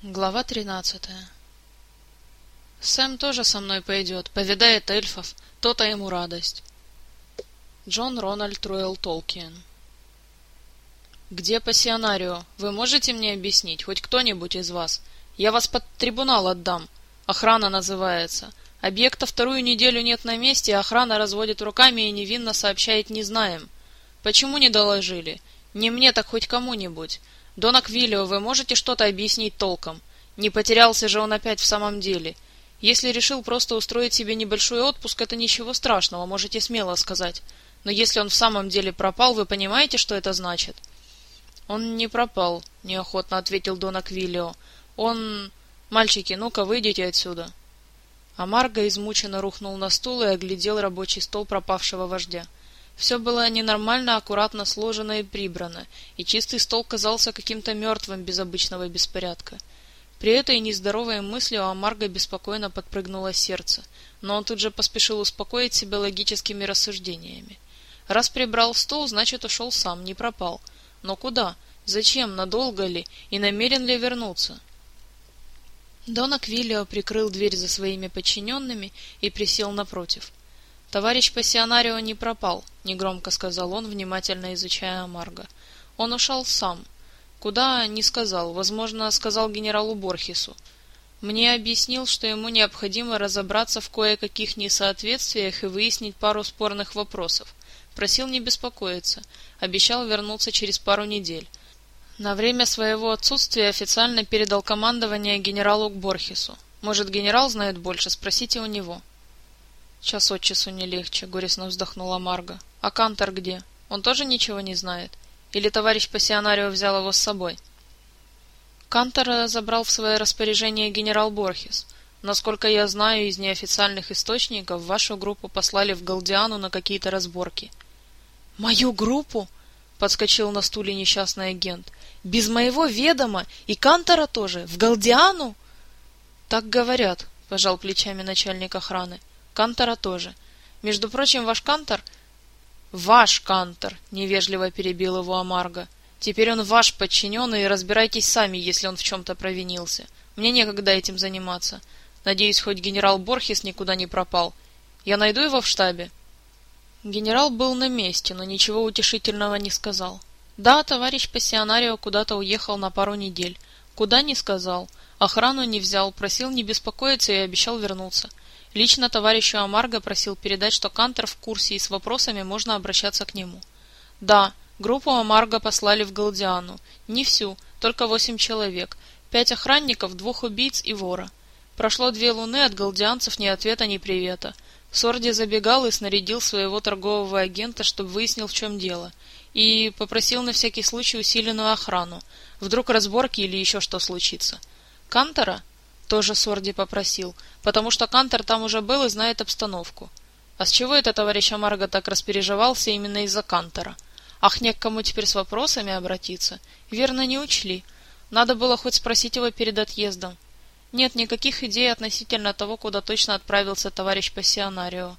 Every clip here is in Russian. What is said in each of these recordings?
Глава 13. Сэм тоже со мной пойдет, повидает эльфов, то-то ему радость. Джон Рональд Руэлл Толкиен. Где пассионарио? Вы можете мне объяснить, хоть кто-нибудь из вас? Я вас под трибунал отдам. Охрана называется. Объекта вторую неделю нет на месте, охрана разводит руками и невинно сообщает «не знаем». Почему не доложили? Не мне, так хоть кому-нибудь. Дон Аквилио, вы можете что-то объяснить толком? Не потерялся же он опять в самом деле. Если решил просто устроить себе небольшой отпуск, это ничего страшного, можете смело сказать. Но если он в самом деле пропал, вы понимаете, что это значит? Он не пропал, неохотно ответил Дон Аквилио. Он... Мальчики, ну-ка, выйдите отсюда. Амарго измученно рухнул на стул и оглядел рабочий стол пропавшего вождя. Все было ненормально, аккуратно сложено и прибрано, и чистый стол казался каким-то мертвым без обычного беспорядка. При этой нездоровой мысли у Амарго беспокойно подпрыгнуло сердце, но он тут же поспешил успокоить себя логическими рассуждениями. Раз прибрал стол, значит, ушел сам, не пропал. Но куда? Зачем? Надолго ли? И намерен ли вернуться? Дон Аквилио прикрыл дверь за своими подчиненными и присел напротив. «Товарищ пассионарио не пропал», — негромко сказал он, внимательно изучая Амарго. «Он ушел сам. Куда — не сказал. Возможно, сказал генералу Борхесу. Мне объяснил, что ему необходимо разобраться в кое-каких несоответствиях и выяснить пару спорных вопросов. Просил не беспокоиться. Обещал вернуться через пару недель. На время своего отсутствия официально передал командование генералу Борхесу. Может, генерал знает больше, спросите у него». «Час от часу не легче», — горестно вздохнула Марго. «А Кантор где? Он тоже ничего не знает? Или товарищ пассионарио взял его с собой?» «Кантора забрал в свое распоряжение генерал Борхес. Насколько я знаю из неофициальных источников, вашу группу послали в Галдиану на какие-то разборки». «Мою группу?» — подскочил на стуле несчастный агент. «Без моего ведома? И Кантора тоже? В Галдиану?» «Так говорят», — пожал плечами начальник охраны. «Кантора тоже. Между прочим, ваш Кантор...» «Ваш Кантор», — невежливо перебил его Амарго. «Теперь он ваш подчиненный, и разбирайтесь сами, если он в чем-то провинился. Мне некогда этим заниматься. Надеюсь, хоть генерал Борхес никуда не пропал. Я найду его в штабе?» Генерал был на месте, но ничего утешительного не сказал. «Да, товарищ пассионарио куда-то уехал на пару недель. Куда — не сказал. Охрану не взял, просил не беспокоиться и обещал вернуться. Лично товарищу Амарго просил передать, что Кантор в курсе и с вопросами можно обращаться к нему. Да, группу Амарго послали в Галдиану. Не всю, только 8 человек. 5 охранников, 2 убийц и вора. Прошло 2 луны, от галдианцев ни ответа, ни привета. Сорди забегал и снарядил своего торгового агента, чтобы выяснил, в чем дело. И попросил на всякий случай усиленную охрану. Вдруг разборки или еще что случится. Кантора? Тоже Сорди попросил, потому что Кантор там уже был и знает обстановку. А с чего это товарищ Амарго так распереживался именно из-за Кантора? Ах, не к кому теперь с вопросами обратиться? Верно, не учли. Надо было хоть спросить его перед отъездом. Нет никаких идей относительно того, куда точно отправился товарищ пассионарио.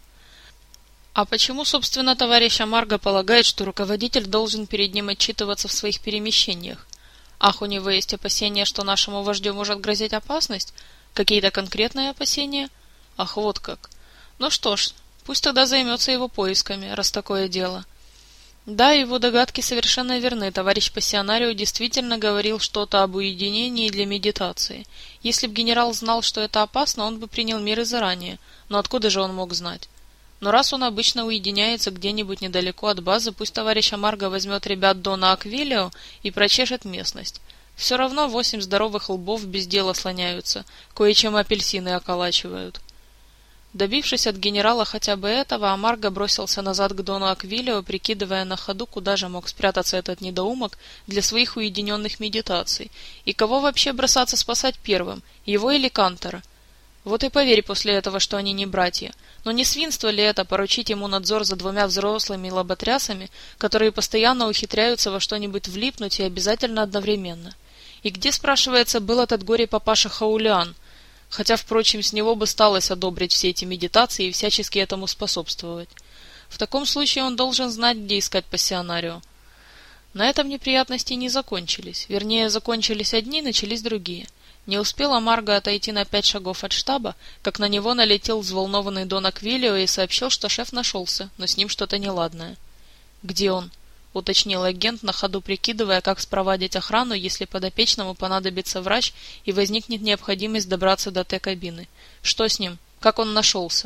А почему, собственно, товарищ Амарго полагает, что руководитель должен перед ним отчитываться в своих перемещениях? Ах, у него есть опасения, что нашему вождю может грозить опасность? Какие-то конкретные опасения? Ах, вот как. Ну что ж, пусть тогда займется его поисками, раз такое дело. Да, его догадки совершенно верны. Товарищ пассионарио действительно говорил что-то об уединении для медитации. Если б генерал знал, что это опасно, он бы принял меры заранее. Но откуда же он мог знать? Но раз он обычно уединяется где-нибудь недалеко от базы, пусть товарищ Амарго возьмет ребят Дона Аквилио и прочешет местность. Все равно 8 здоровых лбов без дела слоняются, кое-чем апельсины околачивают. Добившись от генерала хотя бы этого, Амарго бросился назад к Дону Аквилио, прикидывая на ходу, куда же мог спрятаться этот недоумок для своих уединенных медитаций, и кого вообще бросаться спасать первым, его или Кантора. Вот и поверь после этого, что они не братья. Но не свинство ли это поручить ему надзор за 2 взрослыми лоботрясами, которые постоянно ухитряются во что-нибудь влипнуть и обязательно одновременно? И где, спрашивается, был этот горе-папаша Хаулиан? Хотя, впрочем, с него бы сталось одобрить все эти медитации и всячески этому способствовать. В таком случае он должен знать, где искать пассионарио. На этом неприятности не закончились. Вернее, закончились одни, начались другие. Не успела Марго отойти на 5 шагов от штаба, как на него налетел взволнованный Дон Аквилио и сообщил, что шеф нашелся, но с ним что-то неладное. «Где он?» — уточнил агент, на ходу прикидывая, как спровадить охрану, если подопечному понадобится врач и возникнет необходимость добраться до Т-кабины. «Что с ним? Как он нашелся?»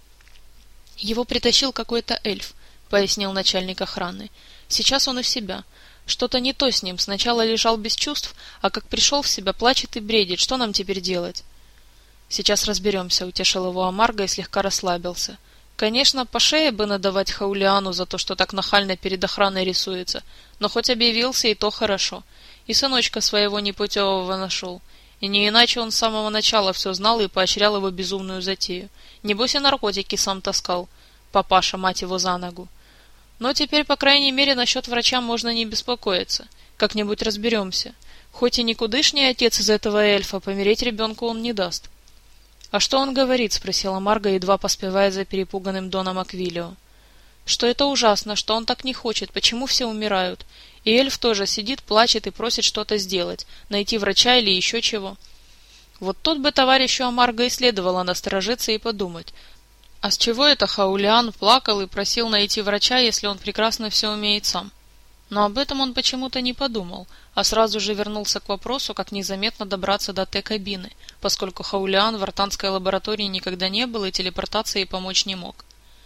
«Его притащил какой-то эльф», — пояснил начальник охраны. «Сейчас он у себя. Что-то не то с ним. Сначала лежал без чувств, а как пришел в себя, плачет и бредит. Что нам теперь делать?» «Сейчас разберемся», — утешил его Амарго и слегка расслабился. «Конечно, по шее бы надавать Хаулиану за то, что так нахально перед охраной рисуется, но хоть объявился, и то хорошо. И сыночка своего непутевого нашел. И не иначе он с самого начала все знал и поощрял его безумную затею. Небось и наркотики сам таскал. Папаша, мать его, за ногу. Но теперь, по крайней мере, насчет врача можно не беспокоиться. Как-нибудь разберемся. Хоть и никудышний отец из этого эльфа, помереть ребенку он не даст». «А что он говорит?» — спросила Марго, едва поспевая за перепуганным Доном Аквилио. «Что это ужасно, что он так не хочет, почему все умирают. И эльф тоже сидит, плачет и просит что-то сделать, найти врача или еще чего». Вот тут бы товарищу Амарго и следовало насторожиться и подумать. А с чего это Хаулиан плакал и просил найти врача, если он прекрасно все умеет сам? Но об этом он почему-то не подумал, а сразу же вернулся к вопросу, как незаметно добраться до Т-кабины, поскольку Хаулиан в артанской лаборатории никогда не был и телепортацией помочь не мог.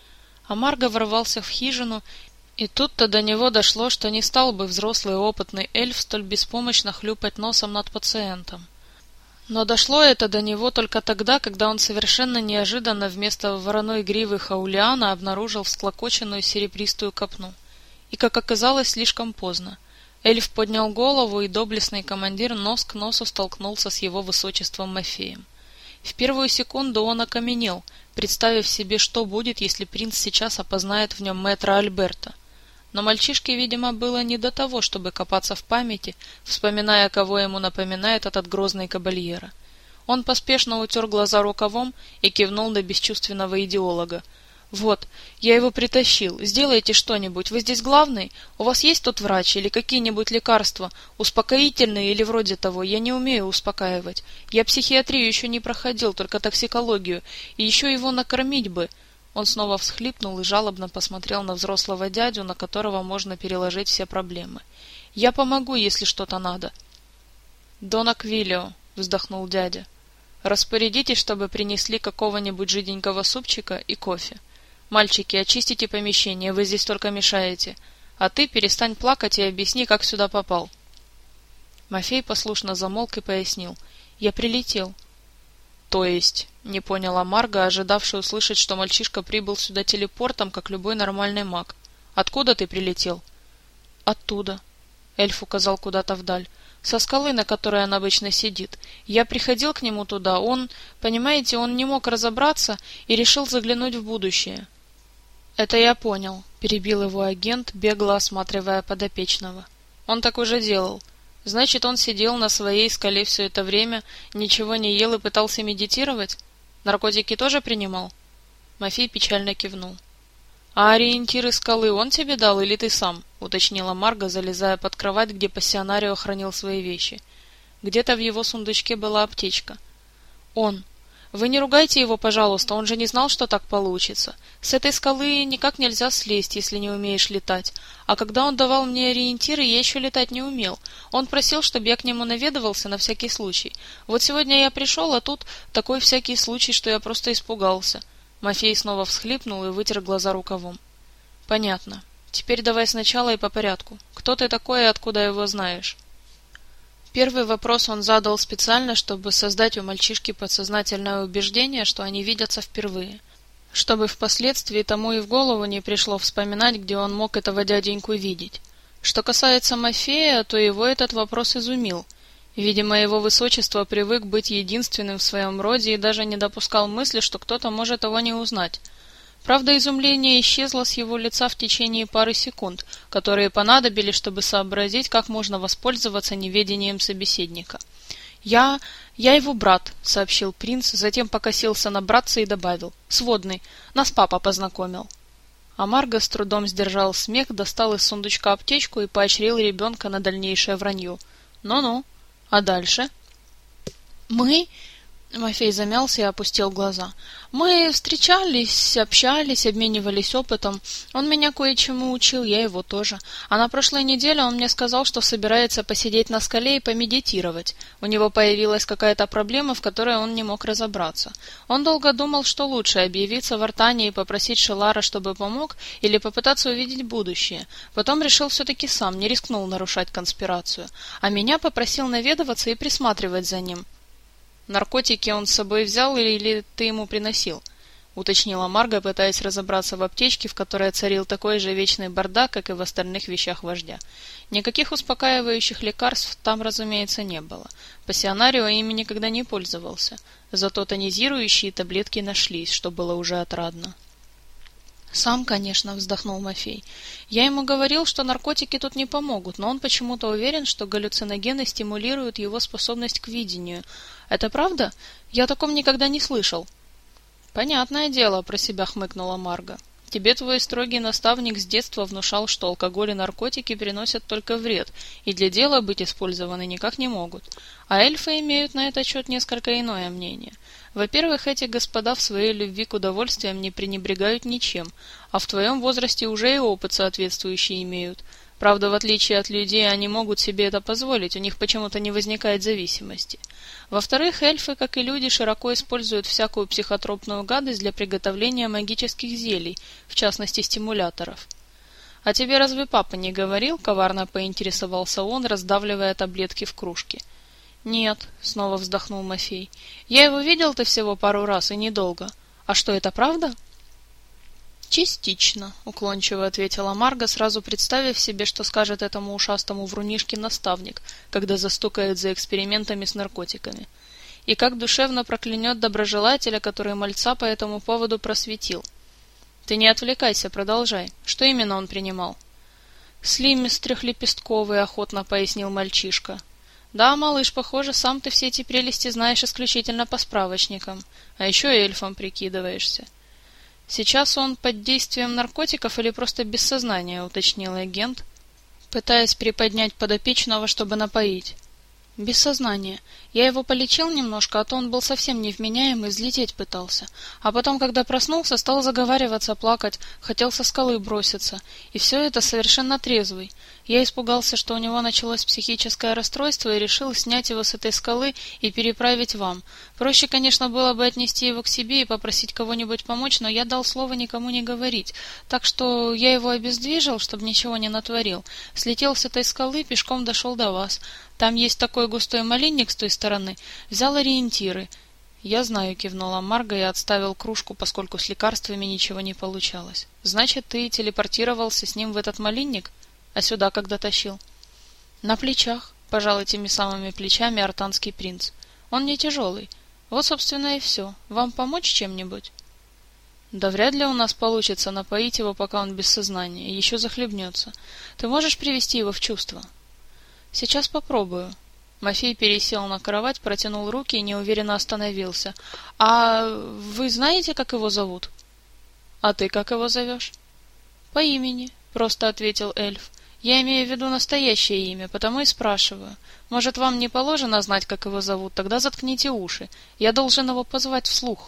Амарго ворвался в хижину, и тут-то до него дошло, что не стал бы взрослый опытный эльф столь беспомощно хлюпать носом над пациентом. Но дошло это до него только тогда, когда он совершенно неожиданно вместо вороной гривы Хаулиана обнаружил всклокоченную серебристую копну. И, как оказалось, слишком поздно. Эльф поднял голову, и доблестный командир нос к носу столкнулся с его высочеством Мафеем. В первую секунду он окаменел, представив себе, что будет, если принц сейчас опознает в нем мэтра Альберта. Но мальчишке, видимо, было не до того, чтобы копаться в памяти, вспоминая, кого ему напоминает этот грозный кабальера. Он поспешно утер глаза рукавом и кивнул на бесчувственного идеолога. «Вот, я его притащил. Сделайте что-нибудь. Вы здесь главный? У вас есть тут врач или какие-нибудь лекарства? Успокоительные или вроде того? Я не умею успокаивать. Я психиатрию еще не проходил, только токсикологию. И еще его накормить бы». Он снова всхлипнул и жалобно посмотрел на взрослого дядю, на которого можно переложить все проблемы. «Я помогу, если что-то надо». «Дон Аквилио», — вздохнул дядя, — «распорядитесь, чтобы принесли какого-нибудь жиденького супчика и кофе. Мальчики, очистите помещение, вы здесь только мешаете. А ты перестань плакать и объясни, как сюда попал». Мафей послушно замолк и пояснил. «Я прилетел». «То есть?» — не поняла Марго, ожидавшая услышать, что мальчишка прибыл сюда телепортом, как любой нормальный маг. «Откуда ты прилетел?» «Оттуда», — эльф указал куда-то вдаль. «Со скалы, на которой он обычно сидит. Я приходил к нему туда, понимаете, он не мог разобраться и решил заглянуть в будущее». «Это я понял», — перебил его агент, бегло осматривая подопечного. «Он так уже делал. Значит, он сидел на своей скале все это время, ничего не ел и пытался медитировать? Наркотики тоже принимал?» Мафей печально кивнул. «А ориентиры скалы он тебе дал или ты сам?» — уточнила Марго, залезая под кровать, где пассионарио хранил свои вещи. Где-то в его сундучке была аптечка. «Он. Вы не ругайте его, пожалуйста, он же не знал, что так получится. С этой скалы никак нельзя слезть, если не умеешь летать. А когда он давал мне ориентиры, я еще летать не умел. Он просил, чтобы я к нему наведывался на всякий случай. Вот сегодня я пришел, а тут такой всякий случай, что я просто испугался». Мафей снова всхлипнул и вытер глаза рукавом. «Понятно. Теперь давай сначала и по порядку. Кто ты такой и откуда его знаешь?» Первый вопрос он задал специально, чтобы создать у мальчишки подсознательное убеждение, что они видятся впервые, чтобы впоследствии тому и в голову не пришло вспоминать, где он мог этого дяденьку видеть. Что касается Мафея, то его этот вопрос изумил. Видимо, его высочество привык быть единственным в своем роде и даже не допускал мысли, что кто-то может его не узнать. Правда, изумление исчезло с его лица в течение пары секунд, которые понадобились, чтобы сообразить, как можно воспользоваться неведением собеседника. «Я его брат», — сообщил принц, затем покосился на братца и добавил. «Сводный. Нас папа познакомил». А Марго с трудом сдержал смех, достал из сундучка аптечку и поощрил ребенка на дальнейшее вранье. «Ну-ну. А дальше?» Мы... Мафей замялся и опустил глаза. «Мы встречались, общались, обменивались опытом. Он меня кое-чему учил, я его тоже. А на прошлой неделе он мне сказал, что собирается посидеть на скале и помедитировать. У него появилась какая-то проблема, в которой он не мог разобраться. Он долго думал, что лучше объявиться в Артане и попросить Шелара, чтобы помог, или попытаться увидеть будущее. Потом решил все-таки сам, не рискнул нарушать конспирацию. А меня попросил наведываться и присматривать за ним». «Наркотики он с собой взял или ты ему приносил?» — уточнила Марга, пытаясь разобраться в аптечке, в которой царил такой же вечный бардак, как и в остальных вещах вождя. Никаких успокаивающих лекарств там, разумеется, не было. Пассионарио ими никогда не пользовался. Зато тонизирующие таблетки нашлись, что было уже отрадно. «Сам, конечно», — вздохнул Мафей. «Я ему говорил, что наркотики тут не помогут, но он почему-то уверен, что галлюциногены стимулируют его способность к видению. Это правда? Я о таком никогда не слышал». «Понятное дело», — про себя хмыкнула Марга. «Тебе твой строгий наставник с детства внушал, что алкоголь и наркотики приносят только вред, и для дела быть использованы никак не могут. А эльфы имеют на этот счет несколько иное мнение. Во-первых, эти господа в своей любви к удовольствиям не пренебрегают ничем, а в твоем возрасте уже и опыт соответствующий имеют. Правда, в отличие от людей, они могут себе это позволить, у них почему-то не возникает зависимости. Во-вторых, эльфы, как и люди, широко используют всякую психотропную гадость для приготовления магических зелий, в частности стимуляторов. «А тебе разве папа не говорил?» — коварно поинтересовался он, раздавливая таблетки в кружке. «Нет», — снова вздохнул Мафей. «Я его видел-то всего пару раз, и недолго. А что, это правда?» «Частично», — уклончиво ответила Марга, сразу представив себе, что скажет этому ушастому врунишке наставник, когда застукает за экспериментами с наркотиками. И как душевно проклянет доброжелателя, который мальца по этому поводу просветил. «Ты не отвлекайся, продолжай. Что именно он принимал?» «Слимис трехлепестковый», — охотно пояснил мальчишка. «Да, малыш, похоже, сам ты все эти прелести знаешь исключительно по справочникам, а еще эльфом прикидываешься». «Сейчас он под действием наркотиков или просто без сознания?» — уточнил агент, пытаясь приподнять подопечного, чтобы напоить. «Без сознания. Я его полечил немножко, а то он был совсем невменяем и взлететь пытался. А потом, когда проснулся, стал заговариваться, плакать, хотел со скалы броситься. И все это совершенно трезвый. Я испугался, что у него началось психическое расстройство, и решил снять его с этой скалы и переправить вам. Проще, конечно, было бы отнести его к себе и попросить кого-нибудь помочь, но я дал слово никому не говорить. Так что я его обездвижил, чтобы ничего не натворил. Слетел с этой скалы, пешком дошел до вас. Там есть такой густой малинник с той стороны. Взял ориентиры». «Я знаю», — кивнула Марга и отставил кружку, поскольку с лекарствами ничего не получалось. «Значит, ты телепортировался с ним в этот малинник? А сюда когда тащил?» «На плечах», — пожал этими самыми плечами артанский принц. «Он не тяжелый. Вот, собственно, и все. Вам помочь чем-нибудь?» «Да вряд ли у нас получится напоить его, пока он без сознания, и еще захлебнется. Ты можешь привести его в чувство?» «Сейчас попробую». Мафей пересел на кровать, протянул руки и неуверенно остановился. «А вы знаете, как его зовут?» «А ты как его зовешь?» «По имени», — просто ответил эльф. «Я имею в виду настоящее имя, потому и спрашиваю. Может, вам не положено знать, как его зовут? Тогда заткните уши. Я должен его позвать вслух».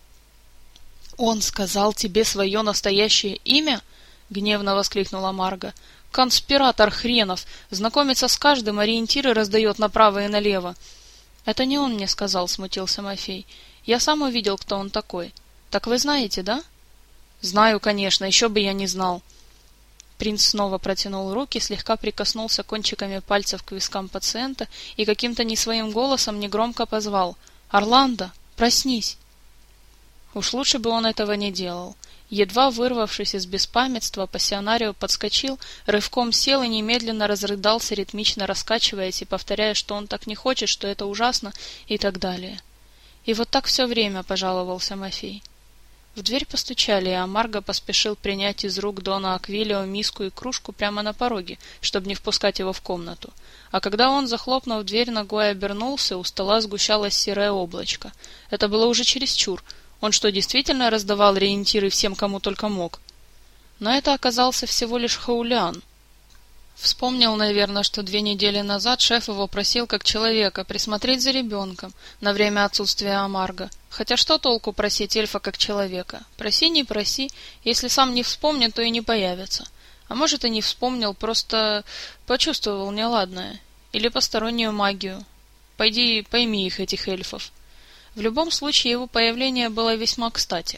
«Он сказал тебе свое настоящее имя?» — гневно воскликнула Марга. «Конспиратор хренов! Знакомится с каждым, ориентиры раздает направо и налево». «Это не он мне сказал», — смутился Мафей. «Я сам увидел, кто он такой. Так вы знаете, да?» «Знаю, конечно, еще бы я не знал». Принц снова протянул руки, слегка прикоснулся кончиками пальцев к вискам пациента и каким-то не своим голосом негромко позвал: «Орландо, проснись!» Уж лучше бы он этого не делал. Едва вырвавшись из беспамятства, пассионарио подскочил, рывком сел и немедленно разрыдался, ритмично раскачиваясь и повторяя, что он так не хочет, что это ужасно и так далее. И вот так все время, — пожаловался Мафей. В дверь постучали, и Амарго поспешил принять из рук Дона Аквилио миску и кружку прямо на пороге, чтобы не впускать его в комнату. А когда он, захлопнув дверь, ногой обернулся, у стола сгущалось серое облачко. Это было уже чересчур. Он что, действительно раздавал ориентиры всем, кому только мог? Но это оказался всего лишь Хаулян. Вспомнил, наверное, что 2 недели назад шеф его просил как человека присмотреть за ребенком на время отсутствия Амарго. Хотя что толку просить эльфа как человека? Проси, не проси, если сам не вспомнит, то и не появится. А может, и не вспомнил, просто почувствовал неладное. Или постороннюю магию. Пойди пойми их, этих эльфов. В любом случае, его появление было весьма кстати.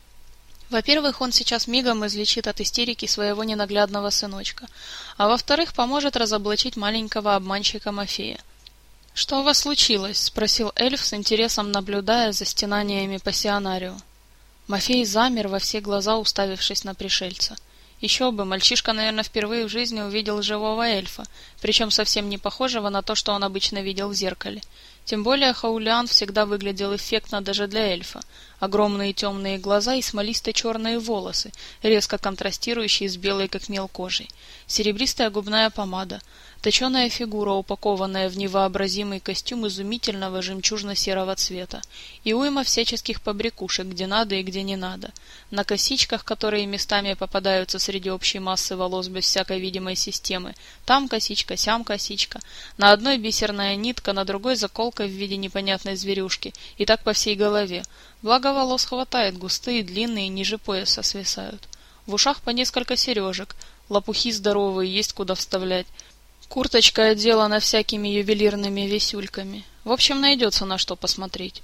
Во-первых, он сейчас мигом излечит от истерики своего ненаглядного сыночка, а во-вторых, поможет разоблачить маленького обманщика Мафея. «Что у вас случилось?» — спросил эльф с интересом, наблюдая за стенаниями пассионарио. Мафей замер во все глаза, уставившись на пришельца. Еще бы, мальчишка, наверное, впервые в жизни увидел живого эльфа, причем совсем не похожего на то, что он обычно видел в зеркале. Тем более Хаулиан всегда выглядел эффектно даже для эльфа. Огромные темные глаза и смолисто-черные волосы, резко контрастирующие с белой как мел кожей. Серебристая губная помада, точеная фигура, упакованная в невообразимый костюм изумительного жемчужно-серого цвета, и уйма всяческих побрякушек, где надо и где не надо. На косичках, которые местами попадаются среди общей массы волос без всякой видимой системы, там косичка, сям косичка, на одной бисерная нитка, на другой заколка в виде непонятной зверюшки, и так по всей голове. Благо волос хватает, густые, длинные, ниже пояса свисают. В ушах по несколько сережек, лопухи здоровые, есть куда вставлять. Курточка отделана всякими ювелирными висюльками. В общем, найдется на что посмотреть.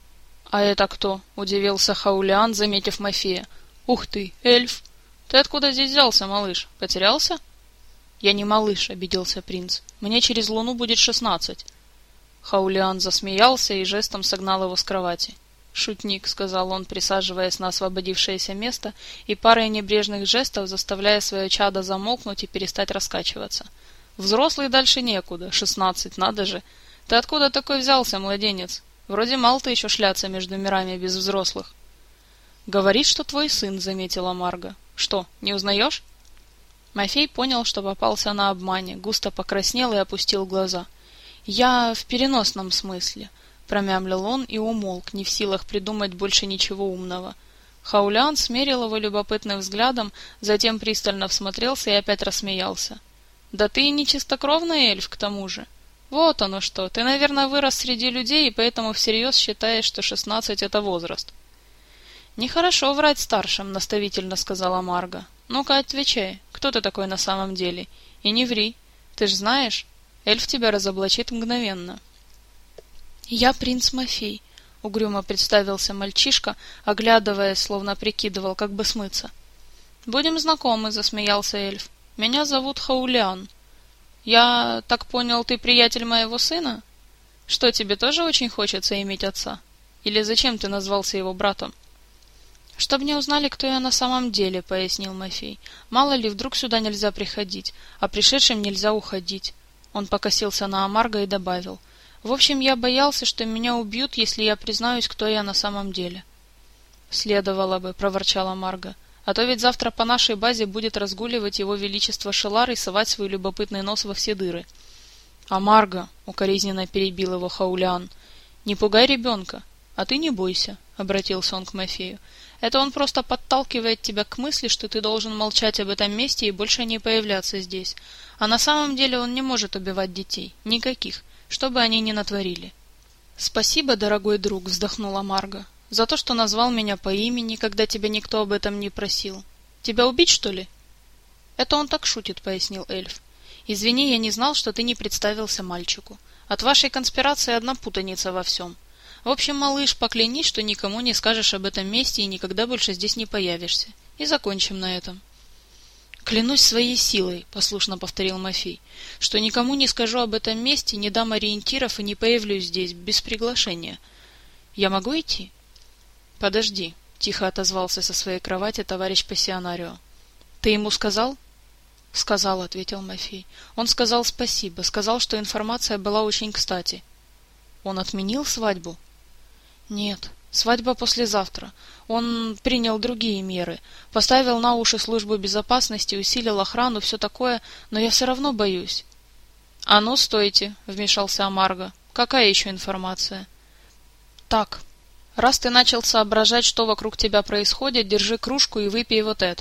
— А это кто? — удивился Хаулиан, заметив Мафея. — Ух ты, эльф! Ты откуда здесь взялся, малыш? Потерялся? — Я не малыш, — обиделся принц. — Мне через луну будет 16. Хаулиан засмеялся и жестом согнал его с кровати. — Шутник, — сказал он, присаживаясь на освободившееся место и парой небрежных жестов заставляя свое чадо замолкнуть и перестать раскачиваться. — Взрослый дальше некуда, 16, надо же. Ты откуда такой взялся, младенец? Вроде мало ты еще шляться между мирами без взрослых. — Говорит, что твой сын, — заметила Марго. — Что, не узнаешь? Мафей понял, что попался на обмане, густо покраснел и опустил глаза. — Я в переносном смысле, — промямлил он и умолк, не в силах придумать больше ничего умного. Хаулиан смерил его любопытным взглядом, затем пристально всмотрелся и опять рассмеялся. — Да ты и не чистокровный эльф, к тому же. Вот оно что, ты, наверное, вырос среди людей и поэтому всерьез считаешь, что 16 — это возраст. — Нехорошо врать старшим, — наставительно сказала Марго. — Ну-ка, отвечай, кто ты такой на самом деле? И не ври, ты ж знаешь, эльф тебя разоблачит мгновенно. — Я принц Мафей, — угрюмо представился мальчишка, оглядываясь, словно прикидывал, как бы смыться. — Будем знакомы, — засмеялся эльф. — Меня зовут Хаулиан. Я так понял, ты приятель моего сына? Что, тебе тоже очень хочется иметь отца? Или зачем ты назвался его братом? — Чтоб не узнали, кто я на самом деле, — пояснил Мафей. — Мало ли, вдруг сюда нельзя приходить, а пришедшим нельзя уходить. Он покосился на Амарго и добавил. — В общем, я боялся, что меня убьют, если я признаюсь, кто я на самом деле. — Следовало бы, — проворчала Марго. А то ведь завтра по нашей базе будет разгуливать его величество Шелар и совать свой любопытный нос во все дыры. — А Марго, — укоризненно перебил его Хаулиан, — не пугай ребенка. А ты не бойся, — обратился он к Мафею. Это он просто подталкивает тебя к мысли, что ты должен молчать об этом месте и больше не появляться здесь. А на самом деле он не может убивать детей. Никаких, что бы они ни натворили. — Спасибо, дорогой друг, — вздохнула Марго. За то, что назвал меня по имени, когда тебя никто об этом не просил. Тебя убить, что ли? — Это он так шутит, — пояснил эльф. — Извини, я не знал, что ты не представился мальчику. От вашей конспирации одна путаница во всем. В общем, малыш, поклянись, что никому не скажешь об этом месте и никогда больше здесь не появишься. И закончим на этом. — Клянусь своей силой, — послушно повторил Мафей, — что никому не скажу об этом месте, не дам ориентиров и не появлюсь здесь без приглашения. Я могу идти? — Подожди, — тихо отозвался со своей кровати товарищ пассионарио. — Ты ему сказал? — Сказал, — ответил Мафей. Он сказал спасибо, сказал, что информация была очень кстати. — Он отменил свадьбу? — Нет, свадьба послезавтра. Он принял другие меры, поставил на уши службу безопасности, усилил охрану, все такое, но я все равно боюсь. — А ну, стойте, — вмешался Амарго. — Какая еще информация? — Так. Раз ты начал соображать, что вокруг тебя происходит, держи кружку и выпей вот это.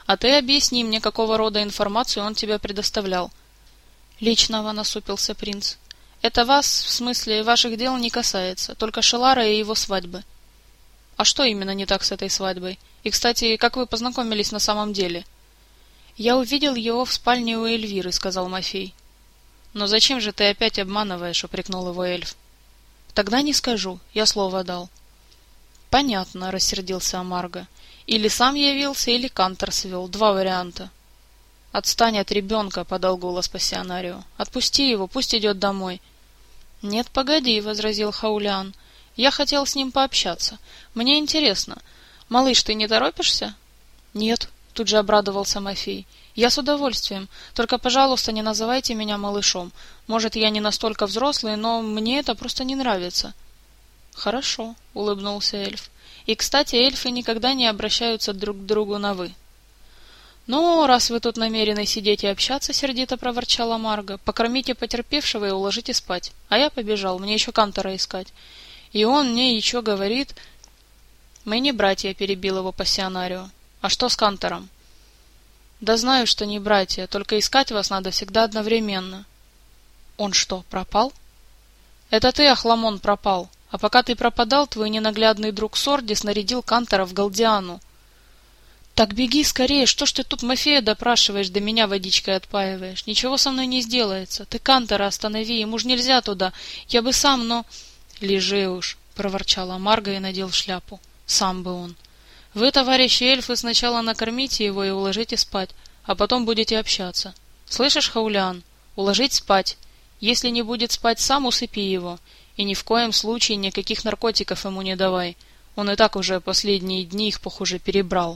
А ты объясни мне, какого рода информацию он тебе предоставлял. Личного, насупился принц. Это вас, в смысле, ваших дел не касается, только Шелара и его свадьбы. А что именно не так с этой свадьбой? И, кстати, как вы познакомились на самом деле? Я увидел его в спальне у Эльвиры, сказал Мафей. Но зачем же ты опять обманываешь, упрекнул его эльф. Тогда не скажу, я слово дал. Понятно, рассердился Амарго. Или сам явился, или Кантор свел, два варианта. Отстань от ребенка, подал голос пассионарио. Отпусти его, пусть идет домой. Нет, погоди, возразил Хаулян. Я хотел с ним пообщаться. Мне интересно. Малыш, ты не торопишься? Нет, тут же обрадовался Мафей. Я с удовольствием. Только, пожалуйста, не называйте меня малышом. Может, я не настолько взрослый, но мне это просто не нравится. Хорошо, улыбнулся эльф. И, кстати, эльфы никогда не обращаются друг к другу на «вы». «Ну, раз вы тут намерены сидеть и общаться, — сердито проворчала Марго, — покормите потерпевшего и уложите спать. А я побежал, мне еще Кантора искать. И он мне еще говорит...» «Мы не братья», — перебил его пассионарио. «А что с Кантором?» «Да знаю, что не братья, только искать вас надо всегда одновременно». «Он что, пропал?» «Это ты, Ахламон, пропал. А пока ты пропадал, твой ненаглядный друг Сорди снарядил Кантора в Галдиану». «Так беги скорее, что ж ты тут Мафея допрашиваешь, да меня водичкой отпаиваешь? Ничего со мной не сделается. Ты Кантора останови, ему ж нельзя туда. Я бы сам, но...» «Лежи уж», — проворчала Марго и надел шляпу. «Сам бы он. Вы, товарищи эльфы, сначала накормите его и уложите спать, а потом будете общаться. Слышишь, Хаулян? Уложить спать. Если не будет спать сам, усыпи его. И ни в коем случае никаких наркотиков ему не давай. Он и так уже последние дни их, похоже, перебрал».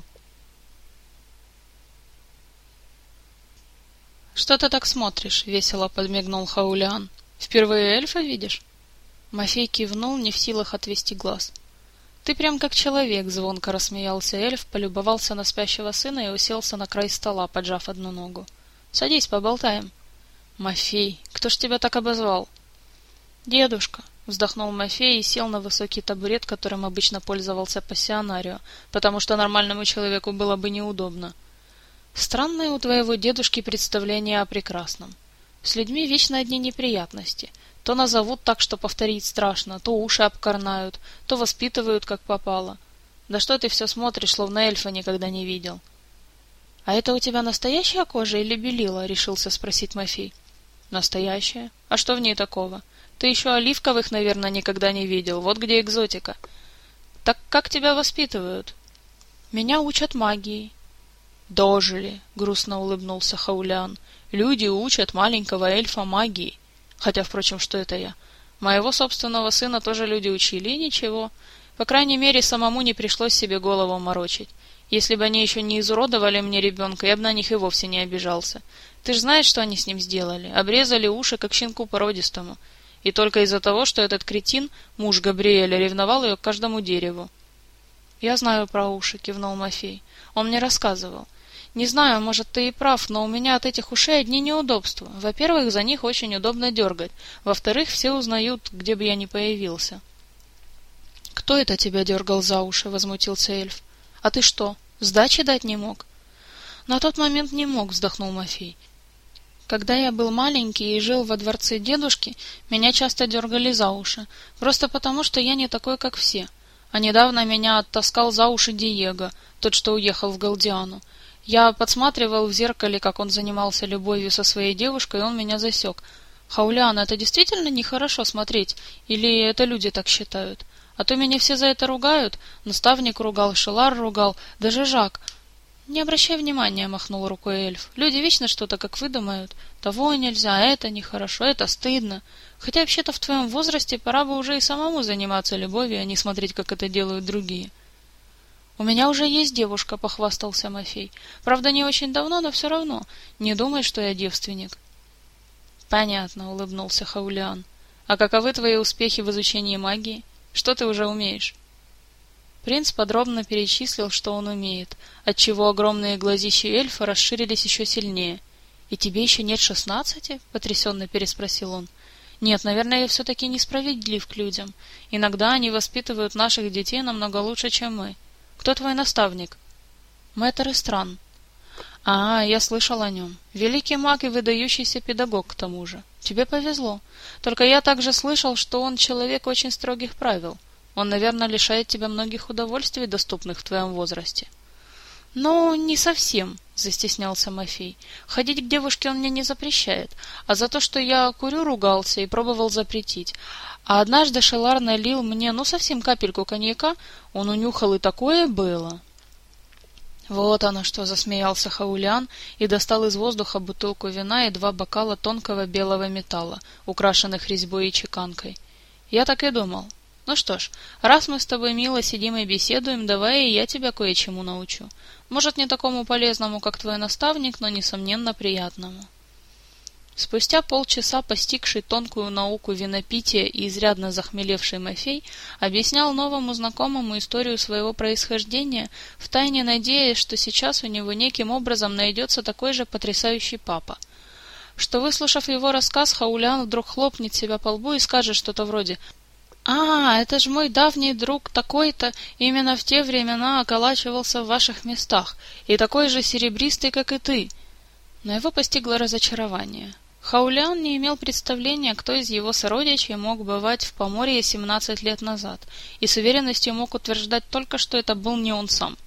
«Что ты так смотришь?» — весело подмигнул Хаулян. «Впервые эльфа видишь?» Мафей кивнул, не в силах отвести глаз. «Ты прям как человек», — звонко рассмеялся эльф, полюбовался на спящего сына и уселся на край стола, поджав одну ногу. «Садись, поболтаем». «Мафей, кто ж тебя так обозвал?» «Дедушка», — вздохнул Мафей и сел на высокий табурет, которым обычно пользовался пассионарио, потому что нормальному человеку было бы неудобно. «Странное у твоего дедушки представление о прекрасном. С людьми вечно одни неприятности. То назовут так, что повторить страшно, то уши обкорнают, то воспитывают, как попало. Да что ты все смотришь, словно эльфа никогда не видел?» «А это у тебя настоящая кожа или белила?» — решился спросить Мафей. «Настоящая. А что в ней такого? Ты еще оливковых, наверное, никогда не видел. Вот где экзотика. Так как тебя воспитывают?» «Меня учат магии». «Дожили», — грустно улыбнулся Хаулян. «Люди учат маленького эльфа магии. Хотя, впрочем, что это я? Моего собственного сына тоже люди учили, и ничего. По крайней мере, самому не пришлось себе голову морочить. Если бы они еще не изуродовали мне ребенка, я бы на них и вовсе не обижался. Ты ж знаешь, что они с ним сделали? Обрезали уши, как щенку породистому. И только из-за того, что этот кретин, муж Габриэля, ревновал ее к каждому дереву». «Я знаю про уши», — кивнул Мафей. «Он мне рассказывал. Не знаю, может, ты и прав, но у меня от этих ушей одни неудобства. Во-первых, за них очень удобно дергать. Во-вторых, все узнают, где бы я ни появился». «Кто это тебя дергал за уши?» — возмутился эльф. «А ты что, сдачи дать не мог?» «На тот момент не мог», — вздохнул Мафей. «Когда я был маленький и жил во дворце дедушки, меня часто дергали за уши, просто потому, что я не такой, как все. А недавно меня оттаскал за уши Диего, тот, что уехал в Галдиану. Я подсматривал в зеркале, как он занимался любовью со своей девушкой, и он меня засек. Хаулян, это действительно нехорошо смотреть? Или это люди так считают? А то меня все за это ругают. Наставник ругал, Шелар ругал, даже Жак». «Не обращай внимания», — махнул рукой эльф. «Люди вечно что-то как выдумают. Того нельзя, это нехорошо, это стыдно. Хотя вообще-то в твоем возрасте пора бы уже и самому заниматься любовью, а не смотреть, как это делают другие». «У меня уже есть девушка», — похвастался Мафей. «Правда, не очень давно, но все равно. Не думай, что я девственник». «Понятно», — улыбнулся Хаулян. «А каковы твои успехи в изучении магии? Что ты уже умеешь?» Принц подробно перечислил, что он умеет, отчего огромные глазища эльфа расширились еще сильнее. «И тебе еще нет 16?» — потрясенно переспросил он. «Нет, наверное, я все-таки несправедлив к людям. Иногда они воспитывают наших детей намного лучше, чем мы. Кто твой наставник?» «Мэтр Истран». Я слышал о нем. Великий маг и выдающийся педагог к тому же. Тебе повезло. Только я также слышал, что он человек очень строгих правил. Он, наверное, лишает тебя многих удовольствий, доступных в твоем возрасте. «Ну, не совсем», — застеснялся Мафей. «Ходить к девушке он мне не запрещает, а за то, что я курю, ругался и пробовал запретить. А однажды Шелар налил мне, совсем капельку коньяка, он унюхал, и такое было». «Вот оно что!» — засмеялся Хаулян и достал из воздуха бутылку вина и 2 бокала тонкого белого металла, украшенных резьбой и чеканкой. «Я так и думал. Ну что ж, раз мы с тобой мило сидим и беседуем, давай и я тебя кое-чему научу. Может, не такому полезному, как твой наставник, но, несомненно, приятному». Спустя полчаса постигший тонкую науку винопития и изрядно захмелевший Мафей объяснял новому знакомому историю своего происхождения, втайне надеясь, что сейчас у него неким образом найдется такой же потрясающий папа. Что, выслушав его рассказ, Хаулян вдруг хлопнет себя по лбу и скажет что-то вроде это ж мой давний друг такой-то именно в те времена околачивался в ваших местах, и такой же серебристый, как и ты». Но его постигло разочарование. Хаулян не имел представления, кто из его сородичей мог бывать в Поморье 17 лет назад, и с уверенностью мог утверждать только, что это был не он сам.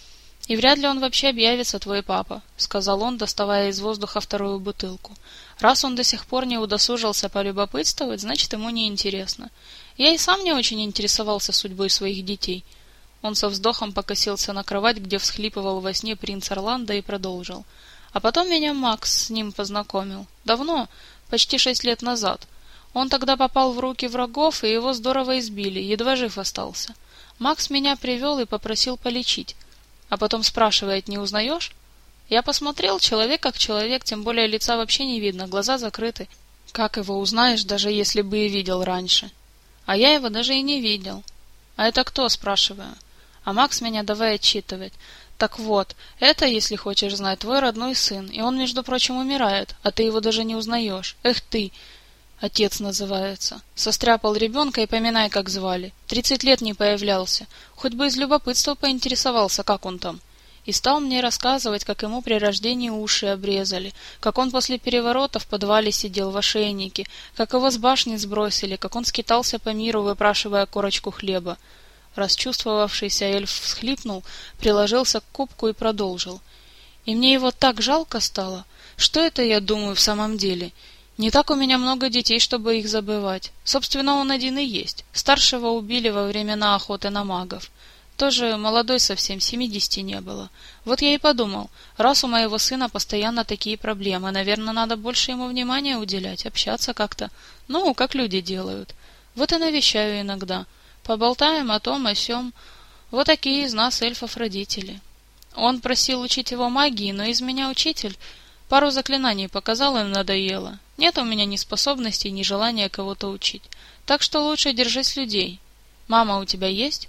«И вряд ли он вообще объявится, твой папа», — сказал он, доставая из воздуха 2-ю бутылку. «Раз он до сих пор не удосужился полюбопытствовать, значит, ему не интересно. Я и сам не очень интересовался судьбой своих детей». Он со вздохом покосился на кровать, где всхлипывал во сне принц Орландо, и продолжил. «А потом меня Макс с ним познакомил. Давно, почти 6 лет назад. Он тогда попал в руки врагов, и его здорово избили, едва жив остался. Макс меня привел и попросил полечить. А потом спрашивает, не узнаешь? Я посмотрел, человек как человек, тем более лица вообще не видно, глаза закрыты. Как его узнаешь, даже если бы и видел раньше? А я его даже и не видел. А это кто, спрашиваю? А Макс меня давай отчитывать. Так вот, это, если хочешь знать, твой родной сын, и он, между прочим, умирает, а ты его даже не узнаешь. Эх ты! Отец называется. Состряпал ребенка и поминай, как звали. 30 лет не появлялся. Хоть бы из любопытства поинтересовался, как он там. И стал мне рассказывать, как ему при рождении уши обрезали, как он после переворота в подвале сидел в ошейнике, как его с башни сбросили, как он скитался по миру, выпрашивая корочку хлеба. Расчувствовавшийся эльф всхлипнул, приложился к кубку и продолжил. И мне его так жалко стало. Что это я думаю в самом деле? Не так у меня много детей, чтобы их забывать. Собственно, он один и есть. Старшего убили во времена охоты на магов. Тоже молодой совсем, 70 не было. Вот я и подумал, раз у моего сына постоянно такие проблемы, наверное, надо больше ему внимания уделять, общаться как-то. Как люди делают. Вот и навещаю иногда. Поболтаем о том, о сём. Вот такие из нас, эльфов, родители. Он просил учить его магии, но из меня учитель. Пару заклинаний показал, им надоело. Нет у меня ни способностей, ни желания кого-то учить. Так что лучше держись людей. Мама у тебя есть?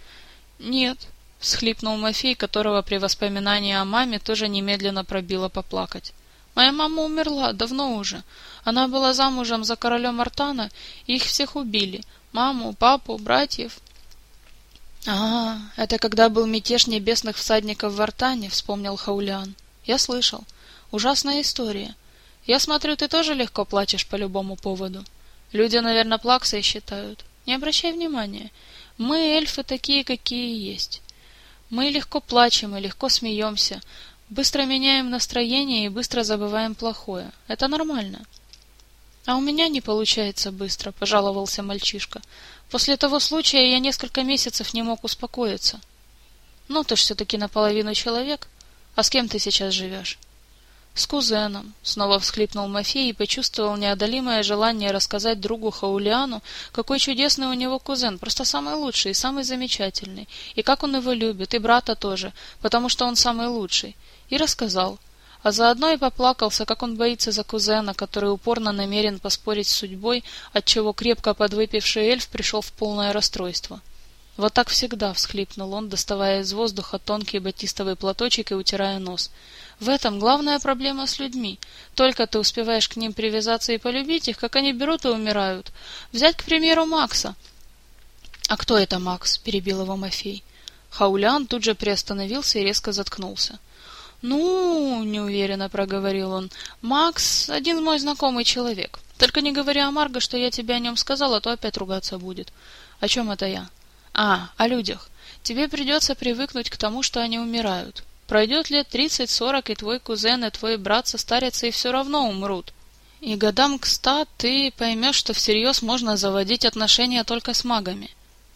Нет, всхлипнул Мафей, которого при воспоминании о маме тоже немедленно пробило поплакать. Моя мама умерла, давно уже. Она была замужем за королем Артана, и их всех убили. Маму, папу, братьев. Это когда был мятеж небесных всадников в Артане, вспомнил Хаулян. Я слышал. Ужасная история. Я смотрю, ты тоже легко плачешь по любому поводу. Люди, наверное, плаксой считают. Не обращай внимания. Мы, эльфы, такие, какие есть. Мы легко плачем и легко смеемся, быстро меняем настроение и быстро забываем плохое. Это нормально. А у меня не получается быстро, пожаловался мальчишка. После того случая я несколько месяцев не мог успокоиться. Ты ж все-таки наполовину человек. А с кем ты сейчас живешь? С кузеном, снова всхлипнул Мафей и почувствовал неодолимое желание рассказать другу Хауляну, какой чудесный у него кузен, просто самый лучший и самый замечательный, и как он его любит, и брата тоже, потому что он самый лучший. И рассказал. А заодно и поплакался, как он боится за кузена, который упорно намерен поспорить с судьбой, отчего крепко подвыпивший эльф пришел в полное расстройство. Вот так всегда, всхлипнул он, доставая из воздуха тонкий батистовый платочек и утирая нос. В этом главная проблема с людьми. Только ты успеваешь к ним привязаться и полюбить их, как они берут и умирают. Взять, к примеру, Макса. А кто это Макс? Перебил его Мафей. Хаулян тут же приостановился и резко заткнулся. «Ну, — неуверенно проговорил он, — Макс — один мой знакомый человек. Только не говори о Марго, что я тебе о нем сказал, а то опять ругаться будет». «О чем это я?» О людях. Тебе придется привыкнуть к тому, что они умирают. Пройдет лет 30-40, и твой кузен, и твой брат состарятся и все равно умрут. И годам к 100 ты поймешь, что всерьез можно заводить отношения только с магами».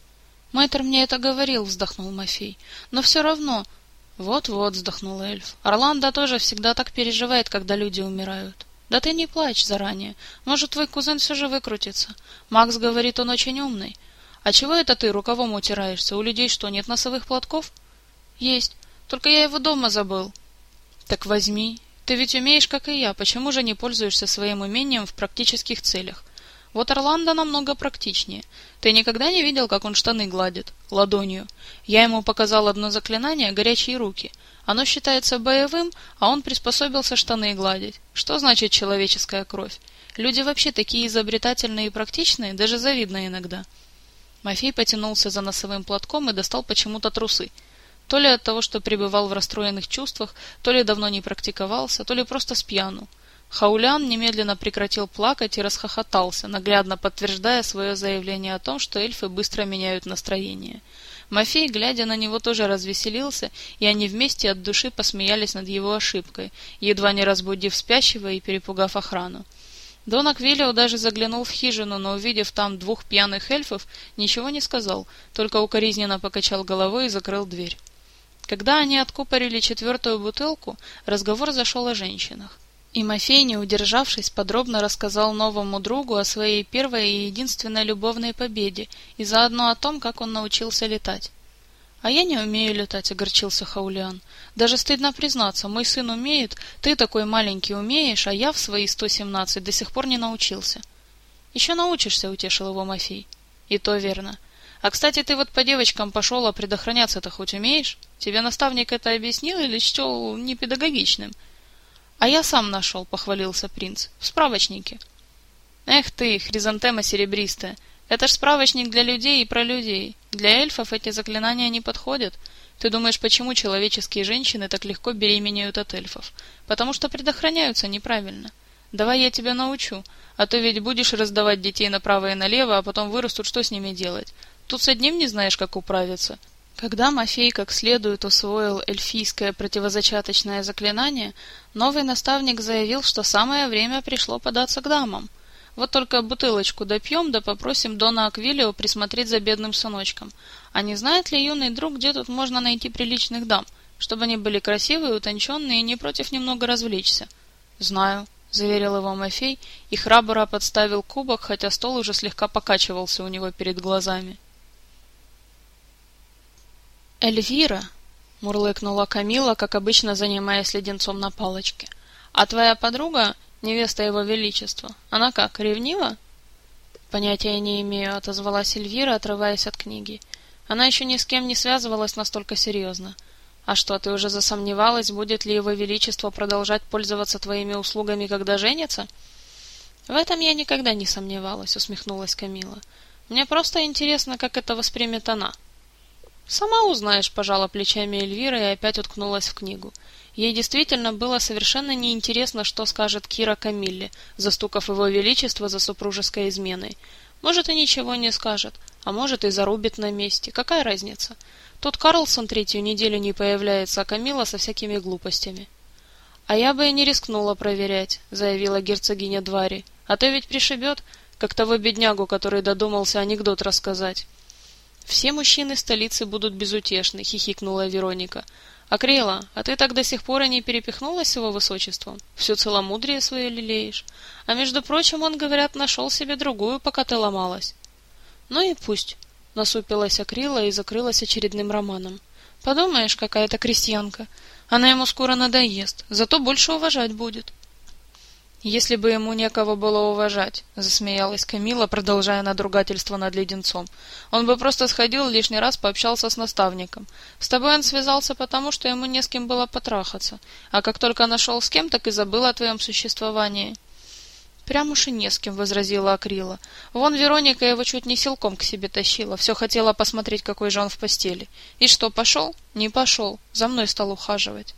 «Мэтр мне это говорил», — вздохнул Мафей. «Но все равно...» «Вот-вот», — вздохнул эльф. «Орландо тоже всегда так переживает, когда люди умирают. Да ты не плачь заранее. Может, твой кузен все же выкрутится. Макс говорит, он очень умный. А чего это ты рукавом утираешься? У людей что, нет носовых платков?» «Есть. Только я его дома забыл». «Так возьми. Ты ведь умеешь, как и я. Почему же не пользуешься своим умением в практических целях? Вот Орландо намного практичнее. Ты никогда не видел, как он штаны гладит? Ладонью. Я ему показал одно заклинание «Горячие руки». Оно считается боевым, а он приспособился штаны гладить. Что значит человеческая кровь? Люди вообще такие изобретательные и практичные, даже завидно иногда». Мафей потянулся за носовым платком и достал почему-то трусы. То ли от того, что пребывал в расстроенных чувствах, то ли давно не практиковался, то ли просто спьяну. Хаулян немедленно прекратил плакать и расхохотался, наглядно подтверждая свое заявление о том, что эльфы быстро меняют настроение. Мафей, глядя на него, тоже развеселился, и они вместе от души посмеялись над его ошибкой, едва не разбудив спящего и перепугав охрану. Дон Аквилио даже заглянул в хижину, но, увидев там двух пьяных эльфов, ничего не сказал, только укоризненно покачал головой и закрыл дверь. Когда они откупорили 4-ю бутылку, разговор зашел о женщинах. И Мафей, не удержавшись, подробно рассказал новому другу о своей первой и единственной любовной победе и заодно о том, как он научился летать. «А я не умею летать», — огорчился Хаулиан. «Даже стыдно признаться, мой сын умеет, ты такой маленький умеешь, а я в свои 117 до сих пор не научился». «Еще научишься», — утешил его Мафей. «И то верно. А, кстати, ты вот по девочкам пошел, а предохраняться-то хоть умеешь? Тебе наставник это объяснил или счел непедагогичным?» «А я сам нашел», — похвалился принц, — «в справочнике». «Эх ты, хризантема серебристая, это ж справочник для людей и про людей. Для эльфов эти заклинания не подходят. Ты думаешь, почему человеческие женщины так легко беременеют от эльфов? Потому что предохраняются неправильно. Давай я тебя научу, а то ведь будешь раздавать детей направо и налево, а потом вырастут, что с ними делать? Тут с одним не знаешь, как управиться». Когда Мафей как следует усвоил эльфийское противозачаточное заклинание, новый наставник заявил, что самое время пришло податься к дамам. Вот только бутылочку допьем, да попросим Дона Аквилио присмотреть за бедным сыночком. А не знает ли юный друг, где тут можно найти приличных дам, чтобы они были красивые, утонченные и не против немного развлечься? «Знаю», — заверил его Мафей, и храбро подставил кубок, хотя стол уже слегка покачивался у него перед глазами. «Эльвира», — мурлыкнула Камила, как обычно занимаясь леденцом на палочке, — «а твоя подруга, невеста его величества, она как, ревнива?» «Понятия не имею», — отозвалась Эльвира, отрываясь от книги. Она еще ни с кем не связывалась настолько серьезно. «А что, ты уже засомневалась, будет ли его величество продолжать пользоваться твоими услугами, когда женится?» «В этом я никогда не сомневалась», — усмехнулась Камила. «Мне просто интересно, как это воспримет она». «Сама узнаешь», — пожала плечами Эльвира и опять уткнулась в книгу. Ей действительно было совершенно неинтересно, что скажет Кира Камилле, застукав его величество за супружеской изменой. Может, и ничего не скажет, а может, и зарубит на месте. Какая разница? Тут Карлсон 3-ю неделю не появляется, а Камилла со всякими глупостями. «А я бы и не рискнула проверять», — заявила герцогиня Двари. «А то ведь пришибет, как того беднягу, который додумался анекдот рассказать». «Все мужчины столицы будут безутешны», — хихикнула Вероника. «Акрила, а ты так до сих пор и не перепихнулась с его высочеством? Все целомудрие свое лелеешь. А между прочим, он, говорят, нашел себе другую, пока ты ломалась». «Ну и пусть», — насупилась Акрила и закрылась очередным романом. «Подумаешь, какая-то крестьянка. Она ему скоро надоест, зато больше уважать будет». «Если бы ему некого было уважать», — засмеялась Камила, продолжая надругательство над леденцом. «Он бы просто сходил, лишний раз пообщался с наставником. С тобой он связался потому, что ему не с кем было потрахаться, а как только нашел с кем, так и забыл о твоем существовании». «Прям уж и не с кем», — возразила Акрила. «Вон Вероника его чуть не силком к себе тащила, все хотела посмотреть, какой же он в постели. И что, пошел? Не пошел, за мной стал ухаживать».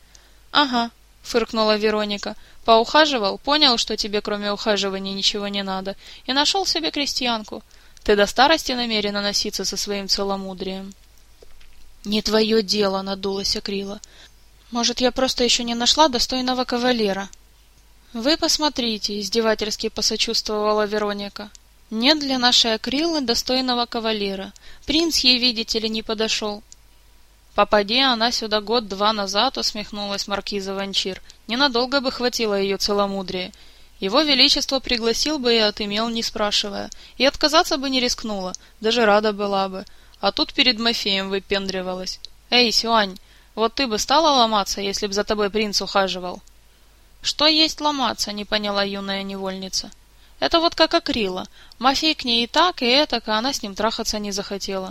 Ага, фыркнула Вероника. Поухаживал, понял, что тебе кроме ухаживания ничего не надо, и нашел себе крестьянку. Ты до старости намерена носиться со своим целомудрием. Не твое дело, надулась Акрила. Может, я просто еще не нашла достойного кавалера? Вы посмотрите, издевательски посочувствовала Вероника. Нет для нашей Акрилы достойного кавалера. Принц ей, видите ли, не подошел. Попади она сюда год-два назад, усмехнулась маркиза Ванчир, ненадолго бы хватило ее целомудрия. Его Величество пригласил бы и отымел, не спрашивая, и отказаться бы не рискнула, даже рада была бы. А тут перед Мафеем выпендривалась. Эй, Сюань, вот ты бы стала ломаться, если б за тобой принц ухаживал? Что есть ломаться, не поняла юная невольница. Это вот как Акрила. Мафей к ней и так, и этак, а она с ним трахаться не захотела.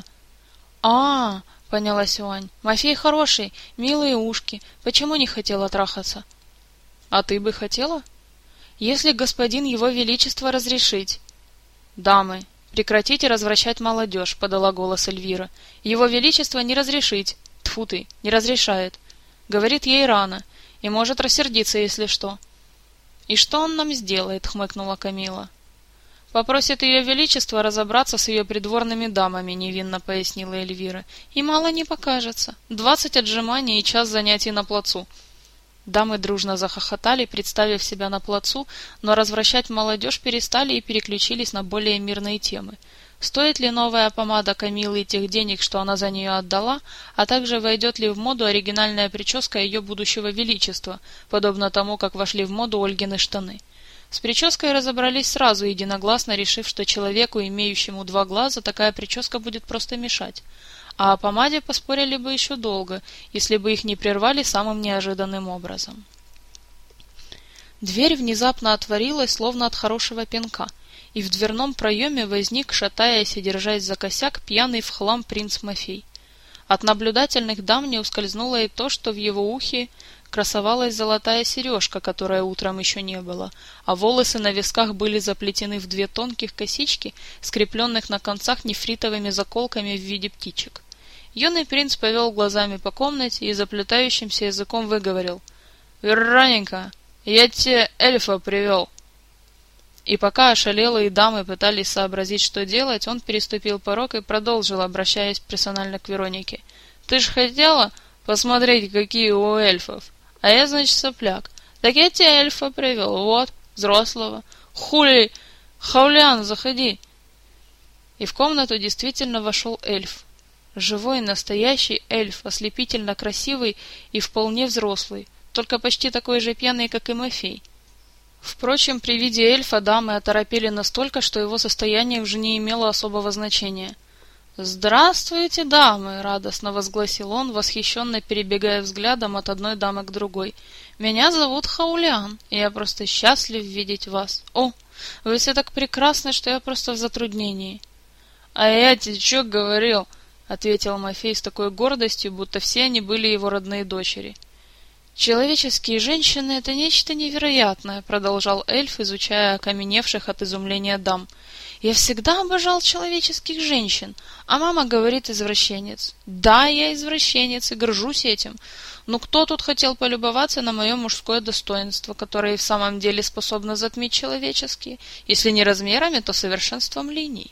Поняла Сюань. Мафей хороший, милые ушки. Почему не хотела трахаться? А ты бы хотела? Если господин его величество разрешить. Дамы, прекратите развращать молодежь, подала голос Эльвира. Его величество не разрешить. Тьфу ты, не разрешает. Говорит ей рано, и может рассердиться, если что. И что он нам сделает, хмыкнула Камила. Попросит ее величество разобраться с ее придворными дамами, невинно пояснила Эльвира. И мало не покажется. 20 отжиманий и час занятий на плацу. Дамы дружно захохотали, представив себя на плацу, но развращать молодежь перестали и переключились на более мирные темы. Стоит ли новая помада Камилы тех денег, что она за нее отдала, а также войдет ли в моду оригинальная прическа ее будущего величества, подобно тому, как вошли в моду Ольгины штаны. С прической разобрались сразу, единогласно решив, что человеку, имеющему 2 глаза, такая прическа будет просто мешать. А о помаде поспорили бы еще долго, если бы их не прервали самым неожиданным образом. Дверь внезапно отворилась, словно от хорошего пинка, и в дверном проеме возник, шатаясь и держась за косяк, пьяный в хлам принц Мафей. От наблюдательных дам не ускользнуло и то, что в его ухе красовалась золотая сережка, которой утром еще не было, а волосы на висках были заплетены в 2 тонких косички, скрепленных на концах нефритовыми заколками в виде птичек. Юный принц повел глазами по комнате и заплетающимся языком выговорил: «Вероника, я тебе эльфа привел». И пока ошалелые дамы пытались сообразить, что делать, он переступил порог и продолжил, обращаясь персонально к Веронике: «Ты ж хотела посмотреть, какие у эльфов? А я, значит, сопляк. Так я тебе эльфа привел, вот, взрослого. Хули, Хаулян, заходи». И в комнату действительно вошел эльф. Живой, настоящий эльф, ослепительно красивый и вполне взрослый, только почти такой же пьяный, как и Мафей. Впрочем, при виде эльфа дамы оторопели настолько, что его состояние уже не имело особого значения. «Здравствуйте, дамы!» — радостно возгласил он, восхищенно перебегая взглядом от одной дамы к другой. «Меня зовут Хаулян, и я просто счастлив видеть вас. О, вы все так прекрасны, что я просто в затруднении». «А я тебе что говорил?» — ответил Мафей с такой гордостью, будто все они были его родные дочери. «Человеческие женщины — это нечто невероятное», — продолжал эльф, изучая окаменевших от изумления дам. «Я всегда обожал человеческих женщин, а мама говорит извращенец. Да, я извращенец и горжусь этим. Но кто тут хотел полюбоваться на мое мужское достоинство, которое и в самом деле способно затмить человеческие, если не размерами, то совершенством линий?»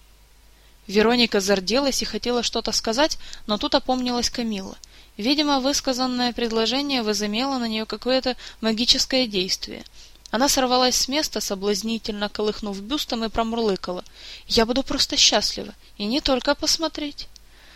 Вероника зарделась и хотела что-то сказать, но тут опомнилась Камилла. Видимо, высказанное предложение возымело на нее какое-то магическое действие. Она сорвалась с места, соблазнительно колыхнув бюстом, и промурлыкала: «Я буду просто счастлива, и не только посмотреть».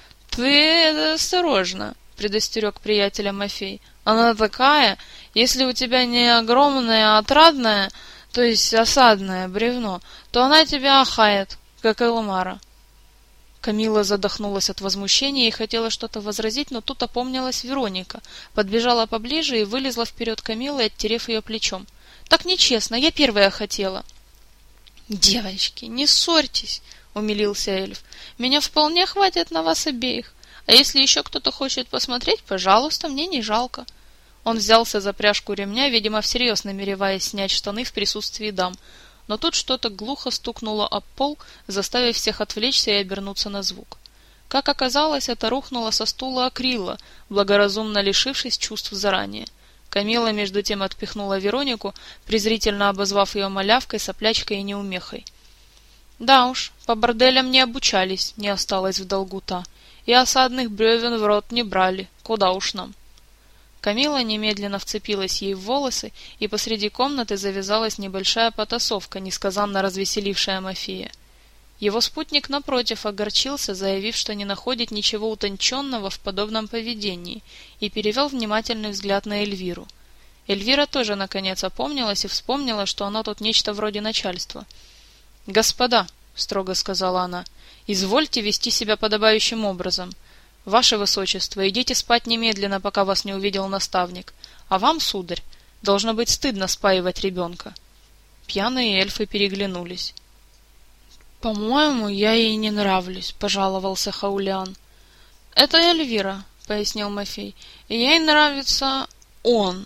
«Ты осторожно», — предостерег приятеля Мафей. «Она такая, если у тебя не огромное, а отрадное, то есть осадное бревно, то она тебя охает, как Элмара». Камилла задохнулась от возмущения и хотела что-то возразить, но тут опомнилась Вероника, подбежала поближе и вылезла вперед Камиллы, оттерев ее плечом. «Так нечестно, я первая хотела». «Девочки, не ссорьтесь», — умилился эльф. «Меня вполне хватит на вас обеих. А если еще кто-то хочет посмотреть, пожалуйста, мне не жалко». Он взялся за пряжку ремня, видимо, всерьез намереваясь снять штаны в присутствии дам. Но тут что-то глухо стукнуло об пол, заставив всех отвлечься и обернуться на звук. Как оказалось, это рухнуло со стула Акрила, благоразумно лишившись чувств заранее. Камилла между тем отпихнула Веронику, презрительно обозвав ее малявкой, соплячкой и неумехой. Да уж, по борделям не обучались, не осталось в долгу та, и осадных бревен в рот не брали, куда уж нам. Камилла немедленно вцепилась ей в волосы, и посреди комнаты завязалась небольшая потасовка, несказанно развеселившая Мафея. Его спутник, напротив, огорчился, заявив, что не находит ничего утонченного в подобном поведении, и перевел внимательный взгляд на Эльвиру. Эльвира тоже, наконец, опомнилась и вспомнила, что она тут нечто вроде начальства. «Господа», — строго сказала она, — «извольте вести себя подобающим образом. Ваше Высочество, идите спать немедленно, пока вас не увидел наставник. А вам, сударь, должно быть стыдно спаивать ребенка». Пьяные эльфы переглянулись. «По-моему, я ей не нравлюсь», — пожаловался Хаулиан. «Это Эльвира», — пояснил Мафей, — «и ей нравится он».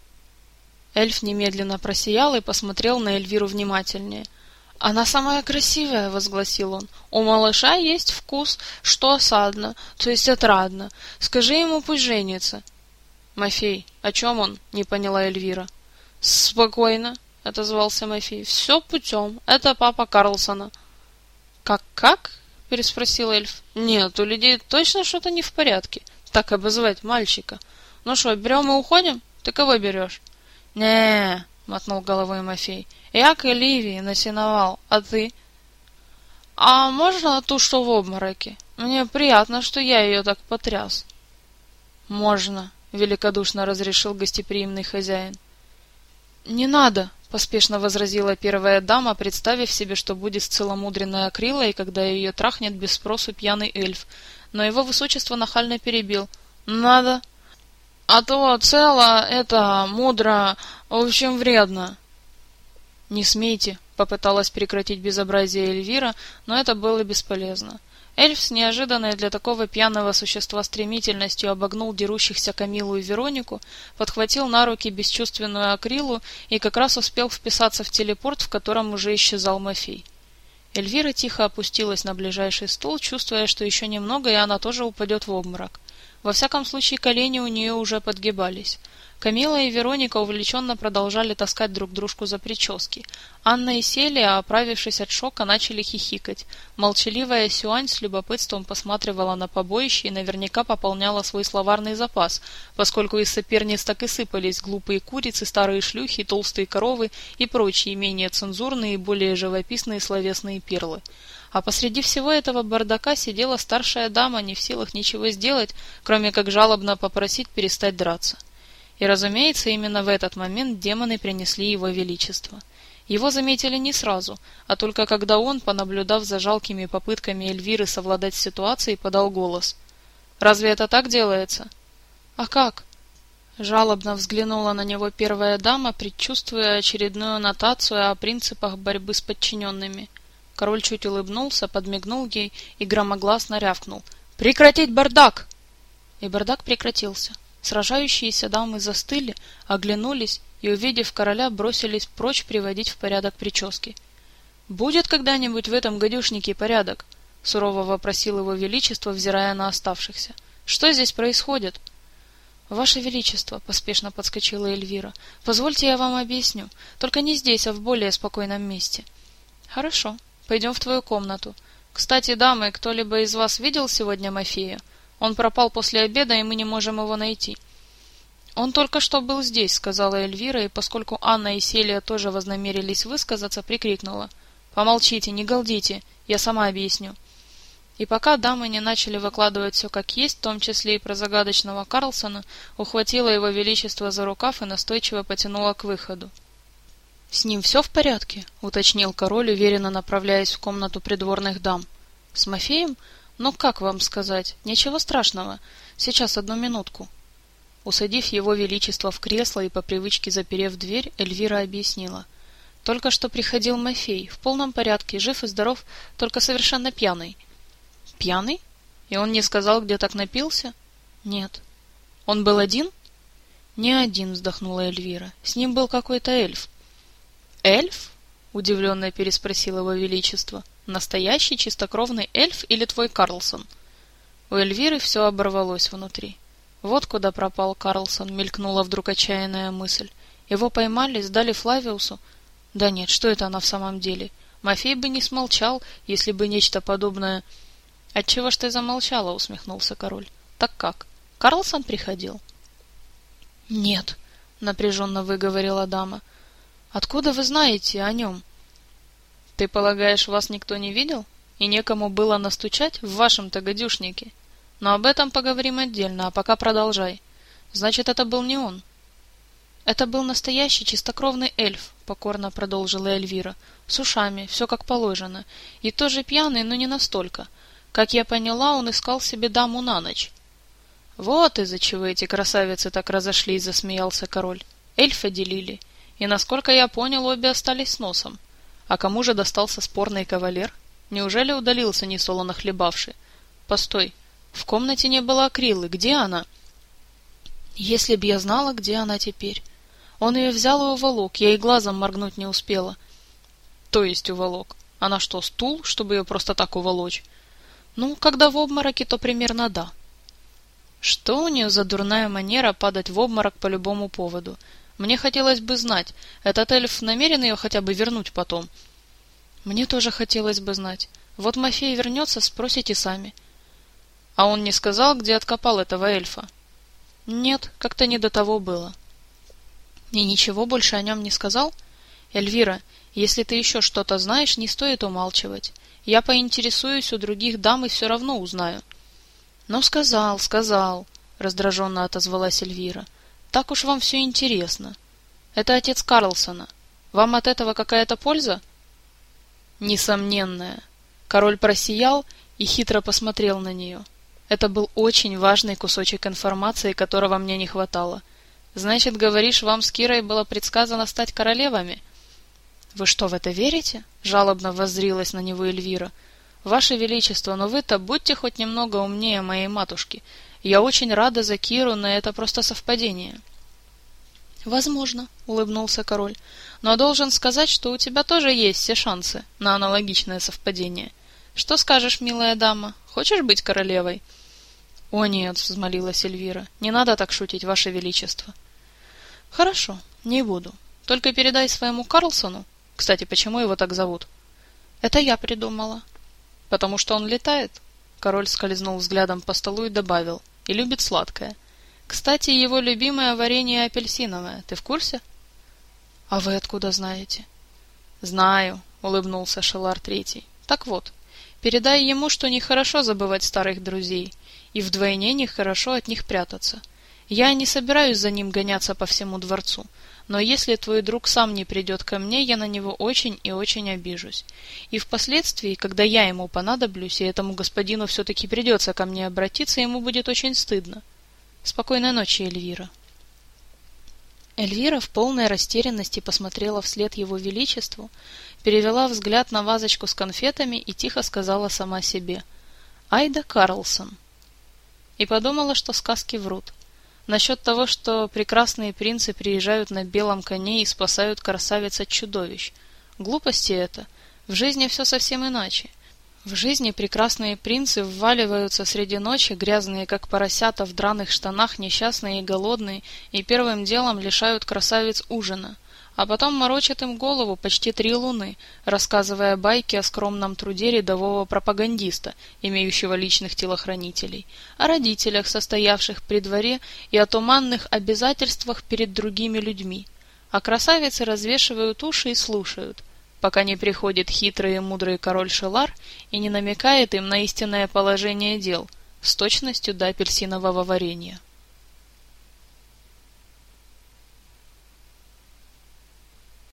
Эльф немедленно просиял и посмотрел на Эльвиру внимательнее. «Она самая красивая», — возгласил он. «У малыша есть вкус, что осадно, то есть отрадно. Скажи ему, пусть женится». «Мафей, о чем он?» — не поняла Эльвира. «Спокойно», — отозвался Мафей. «Все путем. Это папа Карлсона». «Как?» — переспросил эльф. «Нет, у людей точно что-то не в порядке. Так обозвать мальчика. Ну что, берем и уходим? Ты кого берешь?» «Не-е-е», мотнул головой Мафей. «Я к Оливии насиновал, а ты?» «А можно ту, что в обмороке? Мне приятно, что я ее так потряс». «Можно», — великодушно разрешил гостеприимный хозяин. «Не надо», — поспешно возразила первая дама, представив себе, что будет с целомудренной Акрилой, когда ее трахнет без спросу пьяный эльф. Но его высочество нахально перебил. «Надо. А то цело, это, мудро, в общем, вредно». «Не смейте», — попыталась прекратить безобразие Эльвира, но это было бесполезно. Эльф с неожиданной для такого пьяного существа стремительностью обогнул дерущихся Камилу и Веронику, подхватил на руки бесчувственную Акрилу и как раз успел вписаться в телепорт, в котором уже исчезал Мафей. Эльвира тихо опустилась на ближайший стул, чувствуя, что еще немного, и она тоже упадет в обморок. Во всяком случае, колени у нее уже подгибались. Камила и Вероника увлеченно продолжали таскать друг дружку за прически. Анна и Селия, оправившись от шока, начали хихикать. Молчаливая Сюань с любопытством посматривала на побоище и наверняка пополняла свой словарный запас, поскольку из соперниц так и сыпались глупые курицы, старые шлюхи, толстые коровы и прочие менее цензурные и более живописные словесные перлы. А посреди всего этого бардака сидела старшая дама, не в силах ничего сделать, кроме как жалобно попросить перестать драться. И, разумеется, именно в этот момент демоны принесли его величество. Его заметили не сразу, а только когда он, понаблюдав за жалкими попытками Эльвиры совладать с ситуацией, подал голос. «Разве это так делается?» «А как?» Жалобно взглянула на него первая дама, предчувствуя очередную нотацию о принципах борьбы с подчиненными. Король чуть улыбнулся, подмигнул ей и громогласно рявкнул. «Прекратить бардак!» И бардак прекратился. Сражающиеся дамы застыли, оглянулись и, увидев короля, бросились прочь приводить в порядок прически. «Будет когда-нибудь в этом гадюшнике порядок?» — сурово вопросил его величество, взирая на оставшихся. «Что здесь происходит?» «Ваше величество», — поспешно подскочила Эльвира, — «позвольте я вам объясню, только не здесь, а в более спокойном месте». «Хорошо, пойдем в твою комнату. Кстати, дамы, кто-либо из вас видел сегодня Мафея? Он пропал после обеда, и мы не можем его найти». «Он только что был здесь», — сказала Эльвира, и поскольку Анна и Селия тоже вознамерились высказаться, прикрикнула. «Помолчите, не галдите, я сама объясню». И пока дамы не начали выкладывать все как есть, в том числе и про загадочного Карлсона, ухватила его величество за рукав и настойчиво потянула к выходу. «С ним все в порядке?» — уточнил король, уверенно направляясь в комнату придворных дам. «С Мафеем? Ну, как вам сказать? Ничего страшного. Сейчас, одну минутку». Усадив его величество в кресло и по привычке заперев дверь, Эльвира объяснила. «Только что приходил Мафей, в полном порядке, жив и здоров, только совершенно пьяный». «Пьяный? И он не сказал, где так напился?» «Нет». «Он был один?» «Не один», — вздохнула Эльвира. «С ним был какой-то эльф». «Эльф?» — удивленно переспросил его величество. «Настоящий чистокровный эльф или твой Карлсон?» У Эльвиры все оборвалось внутри. Вот куда пропал Карлсон, мелькнула вдруг отчаянная мысль. Его поймали, сдали Флавиусу. Да нет, что это она в самом деле? Мафей бы не смолчал, если бы нечто подобное... Отчего ж ты замолчала, усмехнулся король. Так как? Карлсон приходил? Нет, напряженно выговорила дама. Откуда вы знаете о нем? Ты полагаешь, вас никто не видел? И некому было настучать в вашем-то гадюшнике? Но об этом поговорим отдельно, а пока продолжай. Значит, это был не он. Это был настоящий чистокровный эльф, покорно продолжила Эльвира, с ушами, все как положено, и тоже пьяный, но не настолько. Как я поняла, он искал себе даму на ночь. Вот из-за чего эти красавицы так разошлись, засмеялся король. Эльфа делили, и, насколько я понял, обе остались с носом. А кому же достался спорный кавалер? Неужели удалился несолоно хлебавший? Постой, в комнате не было Акрилы, где она? Если б я знала, где она теперь. Он ее взял и уволок, я и глазом моргнуть не успела. То есть уволок? Она что, стул, чтобы ее просто так уволочь? Ну, когда в обмороке, то примерно да. Что у нее за дурная манера падать в обморок по любому поводу? Мне хотелось бы знать, этот эльф намерен ее хотя бы вернуть потом? Мне тоже хотелось бы знать. Вот Мафей вернется, спросите сами. А он не сказал, где откопал этого эльфа? Нет, как-то не до того было. И ничего больше о нем не сказал? Эльвира, если ты еще что-то знаешь, не стоит умалчивать. Я поинтересуюсь у других дам и все равно узнаю. Ну, сказал, раздраженно отозвалась Эльвира. Так уж вам все интересно. Это отец Карлсона. Вам от этого какая-то польза? Несомненная. Король просиял и хитро посмотрел на нее. Это был очень важный кусочек информации, которого мне не хватало. Значит, говоришь, вам с Кирой было предсказано стать королевами? Вы что, в это верите? Жалобно воззрилась на него Эльвира. Ваше Величество, но вы-то будьте хоть немного умнее моей матушки. Я очень рада за Киру, но это просто совпадение. Возможно, улыбнулся король, но должен сказать, что у тебя тоже есть все шансы на аналогичное совпадение. Что скажешь, милая дама? Хочешь быть королевой? О нет, взмолилась Эльвира, не надо так шутить, Ваше Величество. Хорошо, не буду. Только передай своему Карлсону. Кстати, почему его так зовут? Это я придумала. Потому что он летает? Король скользнул взглядом по столу и добавил. И любит сладкое. Кстати, его любимое варенье апельсиновое. Ты в курсе? А вы откуда знаете? Знаю, улыбнулся Шелар Третий. Так вот, передай ему, что нехорошо забывать старых друзей, и вдвойне нехорошо от них прятаться. Я не собираюсь за ним гоняться по всему дворцу, но если твой друг сам не придет ко мне, я на него очень и очень обижусь. И впоследствии, когда я ему понадоблюсь, и этому господину все-таки придется ко мне обратиться, ему будет очень стыдно. Спокойной ночи, Эльвира. Эльвира в полной растерянности посмотрела вслед его величеству, перевела взгляд на вазочку с конфетами и тихо сказала сама себе: «Ай да Карлсон!» И подумала, что сказки врут. Насчет того, что прекрасные принцы приезжают на белом коне и спасают красавиц от чудовищ. Глупости это. В жизни все совсем иначе. В жизни прекрасные принцы вваливаются среди ночи, грязные как поросята в драных штанах, несчастные и голодные, и первым делом лишают красавиц ужина, а потом морочат им голову почти 3 луны, рассказывая байки о скромном труде рядового пропагандиста, имеющего личных телохранителей, о родителях, состоявших при дворе, и о туманных обязательствах перед другими людьми. А красавицы развешивают уши и слушают, пока не приходит хитрый и мудрый король Шелар и не намекает им на истинное положение дел с точностью до апельсинового варенья.